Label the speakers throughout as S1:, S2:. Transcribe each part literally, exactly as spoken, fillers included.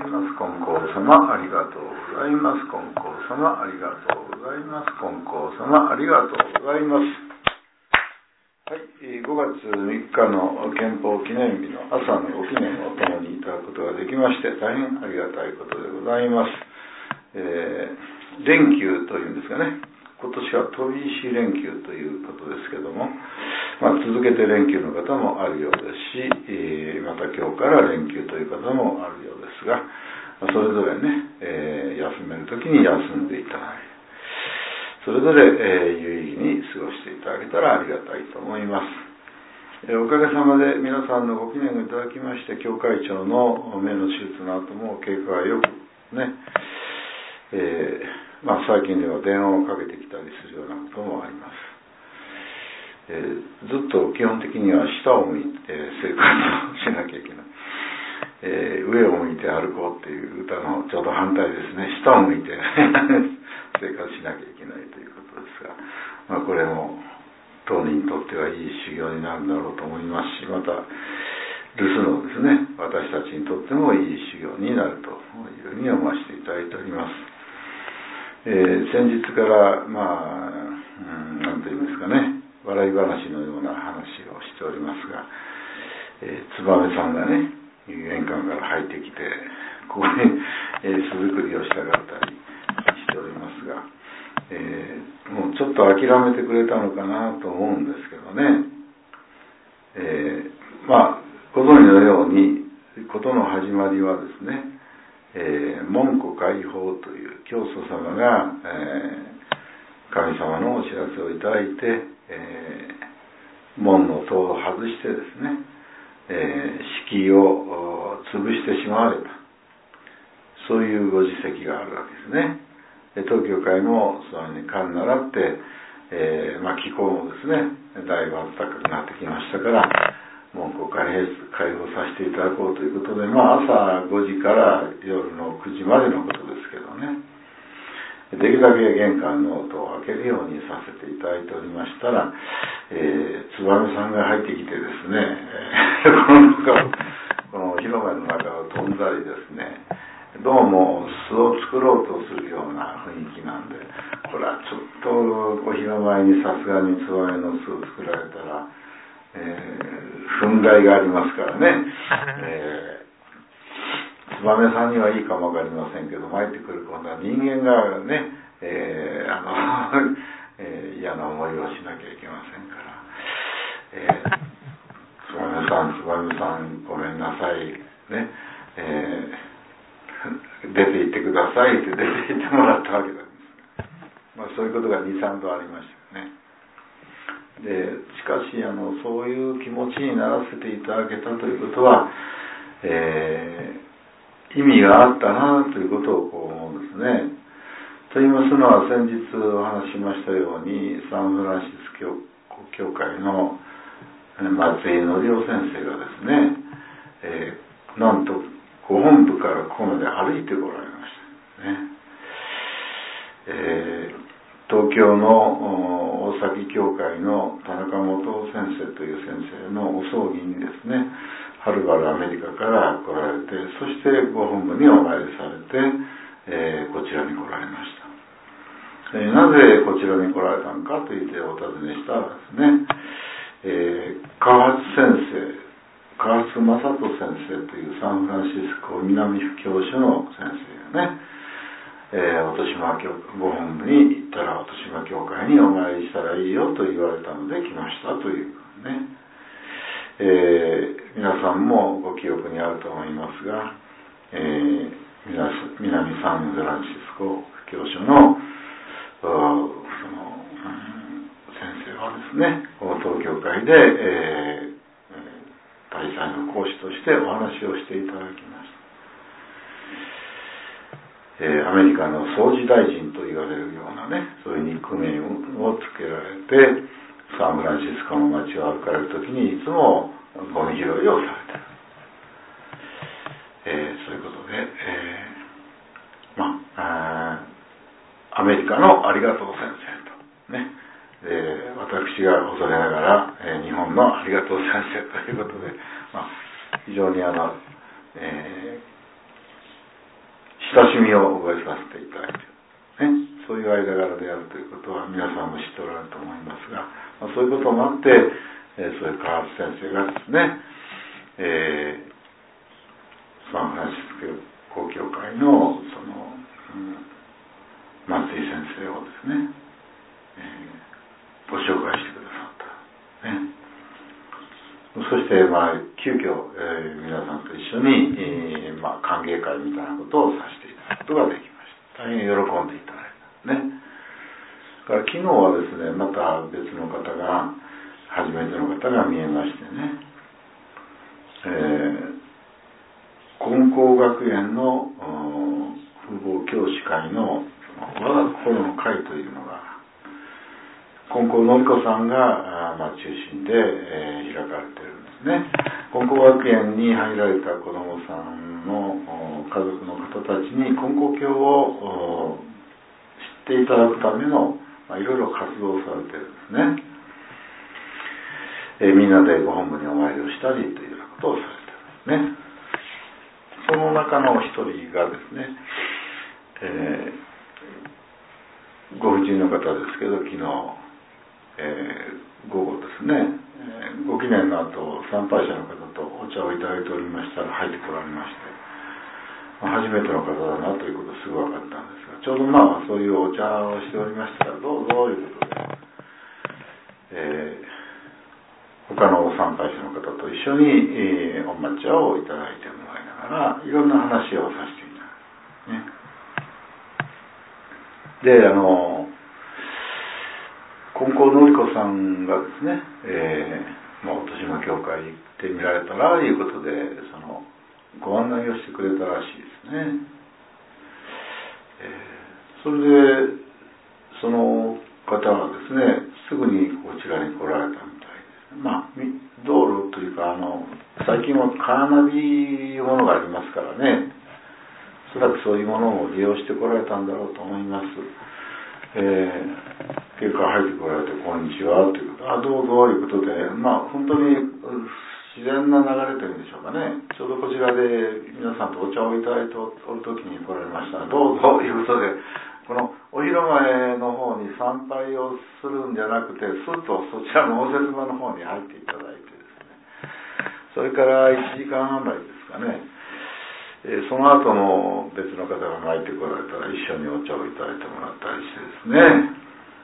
S1: います。金光様ありがとうございます。金光様ありがとうございます。金光様ありがとうございます。はい、ごがつみっかの憲法記念日の朝のご記念を共にいただくことができまして大変ありがたいことでございます。えー、連休というんですかね、今年は飛び石連休ということですけども、まあ、続けて連休の方もあるようですし、えー、また今日から連休という方もあるようですが、それぞれね、えー、休めるときに休んでいただいて、それぞれ、えー、有意義に過ごしていただけたらありがたいと思います。えー、おかげさまで皆さんのご記念をいただきまして、教会長の目の手術の後も経過がよくね、えーまあ、最近では電話をかけてきたりするようなこともあります。えー、ずっと基本的には下を向いて生活をしなきゃいけない、えー、上を向いて歩こうっていう歌のちょうど反対ですね。下を向いて生活しなきゃいけないということですが、まあ、これも当人にとってはいい修行になるんだろうと思いますし、また留守のですね、私たちにとってもいい修行になるというふうに思わせていただいております。えー、先日からまあ、うん、なんと言いますかね、笑い話のような話をしておりますが、えー、燕さんがね、玄関から入ってきて、ここに、えー、巣作りをしたかったりしておりますが、えー、もうちょっと諦めてくれたのかなと思うんですけどね、えー、まあ、ご存知のように、事の始まりはですね、えー、門戸開放という教祖様が、えー、神様のお知らせをいただいて、えー、門の戸を外してですね、えー、敷居を潰してしまわれた、そういうご自責があるわけですね。で東京会もそれに勘習って、えーまあ、気候もですねだいぶ暖かくなってきましたから門戸を開放させていただこうということで、まあ、朝ごじから夜のくじまでのことですけどね、できるだけ玄関の戸を開けるようにさせていただいておりましたら、えー、燕さんが入ってきてですね、えー、この中をこの広間の中を飛んだりですね、どうも巣を作ろうとするような雰囲気なんで、これはちょっとお広間にさすがに燕の巣を作られたら、えー、憤慨がありますからね、えー、燕さんにはいいかもわかりませんけど、参ってくる今度は人間がね、えー、あの、えー、嫌な思いをしなきゃいけませんから、えー、燕さん、燕さん、ごめんなさい、ね、えー、出て行ってくださいって出て行ってもらったわけなんです。まあ、そういうことがに、さんどありましたよね。でしかしあのそういう気持ちにならせていただけたということは、えー、意味があったなということをこう思うんですね。と言いますのは、先日お話ししましたようにサンフランシスコ教会の松井紀夫先生がですね、えー、なんとご本部からここまで歩いてこられましたね。えー東京の大崎教会の田中元先生という先生のお葬儀にですね、はるばるアメリカから来られて、そしてご本部にお参りされて、えー、こちらに来られました。えー、なぜこちらに来られたのかという点をお尋ねしたらですね、えー、川津先生、川津正人先生というサンフランシスコ南布教所の先生がね、えー、音島教ご本部に行ったら音島教会にお参りしたらいいよと言われたので来ましたというね、えー、皆さんもご記憶にあると思いますが、えー、南サンフランシスコ教所のその、うん、先生はですね、この東教会で、えー、大祭の講師としてお話をしていただきました。えー、アメリカの総理大臣と言われるようなね、そういうニックネームをつけられて、サンフランシスコの街を歩かれるときにいつもゴミ拾いをされている、えー、そういうことで、えー、まあ、あアメリカのありがとう先生とね、えー、私が恐れながら、えー、日本のありがとう先生ということで、まあ、非常にあの、えー親しみを覚えさせていただいている、ね、そういう間柄であるということは皆さんも知っておられると思いますが、まあ、そういうこともあって、えー、そういう川津先生がですね、えー、サンフランシスコ公教会のその、うん、松井先生をですね、えー、ご紹介してくださった、ね、そして、まあ、急遽、えー、皆さんと一緒に、えーまあ、歓迎会みたいなことをさせていただくことができました。大変喜んでいただいたね。だから昨日はですね、また別の方が初めての方が見えましてね、えー、金光学園の風貌教師会の我が心の会というのが金光のり子さんが、まあ、中心で、えー、開かれているんですね。金光学園に入られた子どもさんの家族の方たちに金光教を知っていただくための、まあ、いろいろ活動をされているんですね。えー、みんなでご本部にお参りをしたりというようなことをされているんですね。その中の一人がですね、えー、ご婦人の方ですけど、昨日えー、午後ですね、えー、ご記念の後参拝者の方とお茶をいただいておりましたら入ってこられまして、まあ、初めての方だなということすぐ分かったんですが、ちょうどまあそういうお茶をしておりましたらどうぞということで、えー、他の参拝者の方と一緒に、えー、お抹茶をいただいてもらいながらいろんな話をさせていただいてね。で、あの金光のり子さんがですね、えーまあ、音島教会行ってみられたらということでそのご案内をしてくれたらしいですね。えー、それでその方はですねすぐにこちらに来られたみたいです。まあ道路というかあの最近はカーナビいうものがありますからね、おそらくそういうものを利用してこられたんだろうと思います。えー、結果入ってこられてこんにちはということ、あどうぞということで、まあ本当に自然な流れというんでしょうかね。ちょうどこちらで皆さんとお茶をいただいておる時に来られました。どうぞということで、このお広前の方に参拝をするんじゃなくて、すっとそちらの応接間の方に入っていただいてですね、それからいちじかんはんぐらいですかね、えー、その後も別の方が参ってこられたら一緒にお茶をいただいてもらったりしてですね、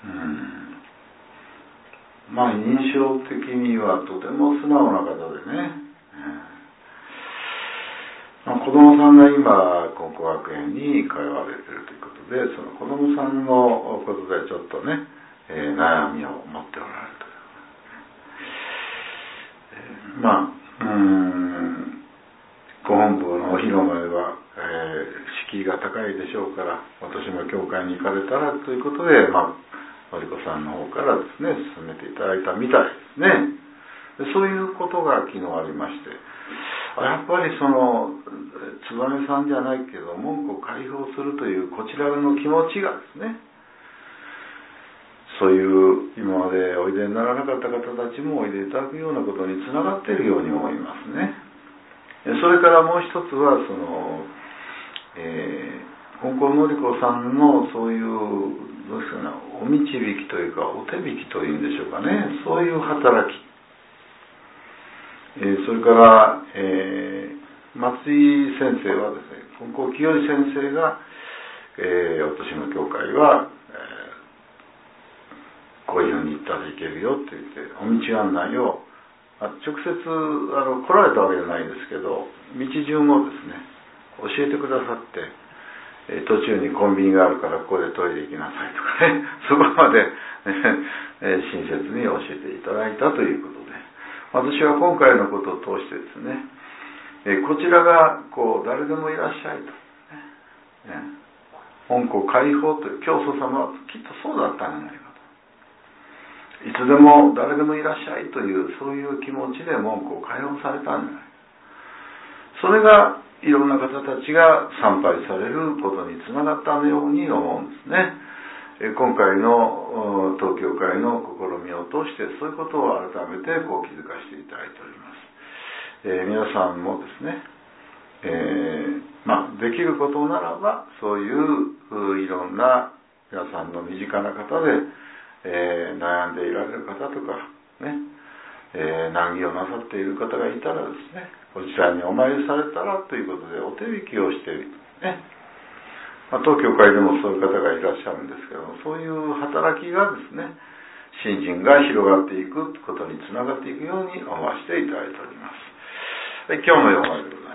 S1: うん、まあ印象的にはとても素直な方でね、うん、まあ、子供さんが今金光学園に通われているということで、その子供さんのことでちょっとね、えー、悩みを持っておられるという、えー、まあうんご本部のお広間では、えー、敷居が高いでしょうから、私も教会に行かれたらということで、まあ、のりこさんの方からですね、進めていただいたみたいですね。でそういうことが昨日ありまして、やっぱりその、燕さんじゃないけど、門戸を開放するというこちらの気持ちがですね、そういう今までおいでにならなかった方たちもおいでいただくようなことにつながっているように思いますね。それからもう一つはその、えー、金光のり子さんのそういうどうですかね、お導きというかお手引きというんでしょうかね、そういう働き、えー、それから、えー、松井先生はですね、金光清先生が、えー、音島教会は、えー、こういうふうに言ったらいけるよって言ってお道案内を直接あの来られたわけじゃないんですけど、道順をですね教えてくださって、えー、途中にコンビニがあるからここでトイレ行きなさいとかね、そこまで、えー、親切に教えていただいたということで、私は今回のことを通してですね、えー、こちらがこう誰でもいらっしゃいと、ね、門戸開放という教祖様はきっとそうだったんじゃないか。いつでも誰でもいらっしゃいというそういう気持ちで門戸を開放されたんじゃないか。それがいろんな方たちが参拝されることにつながったように思うんですね。今回の東京会の試みを通してそういうことを改めてこう気づかせていただいております。えー、皆さんもですね、えー、 まあ、できることならば、そういういろんな皆さんの身近な方で、えー、悩んでいられる方とか、ね、えー、難儀をなさっている方がいたらですね、こちらにお参りされたらということでお手引きをしている、ね。まあ、当教会でもそういう方がいらっしゃるんですけども、そういう働きがですね、信心が広がっていくことにつながっていくように思わせていただいております。今日のような